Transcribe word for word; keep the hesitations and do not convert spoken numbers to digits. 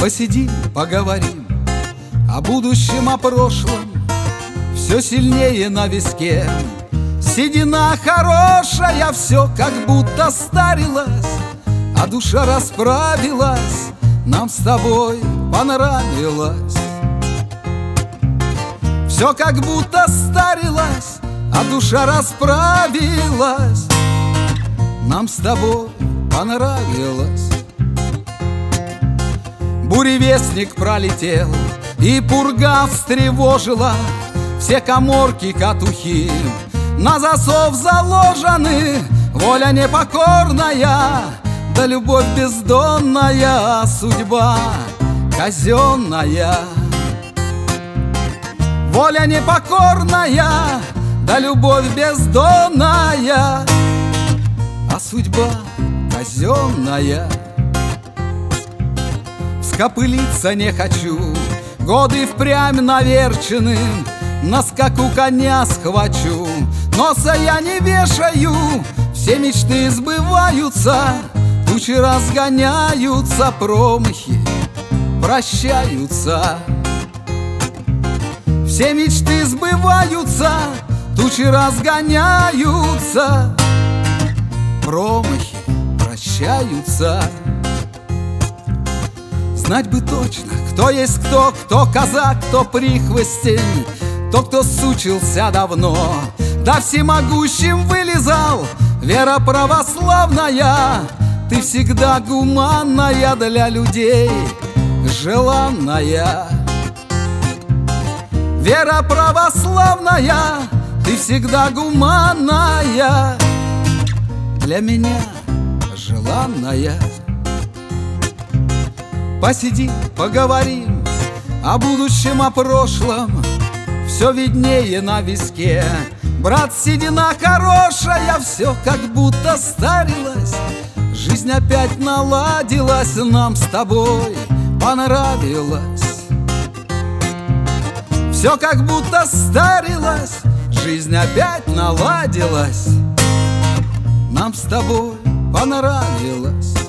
Посидим, поговорим о будущем, о прошлом. Все сильнее на виске седина хорошая, все как будто старилась, а душа расправилась, нам с тобой понравилось. Все как будто старилась, а душа расправилась, нам с тобой понравилось. Буревестник пролетел, и пурга встревожила. Все каморки катухи на засов заложены. Воля непокорная, да любовь бездонная, судьба казенная. Воля непокорная, да любовь бездонная, а судьба казенная. Вскопылиться не хочу, годы впрямь наверчены, на скаку коня схвачу, носа я не вешаю. Все мечты сбываются, тучи разгоняются, промахи прощаются. Все мечты сбываются, тучи разгоняются, промахи прощаются. Знать бы точно, кто есть кто, кто казак, кто прихвостень, тот, кто сучился давно, да всемогущим вылезал. Вера православная, ты всегда гуманная, для людей желанная. Вера православная, ты всегда гуманная, для меня желанная. Посидим, поговорим о будущем, о прошлом. Все виднее на виске, брат, седина хорошая, все как будто старилась, жизнь опять наладилась, нам с тобой понравилось. Все как будто старилась, жизнь опять наладилась, нам с тобой понравилось.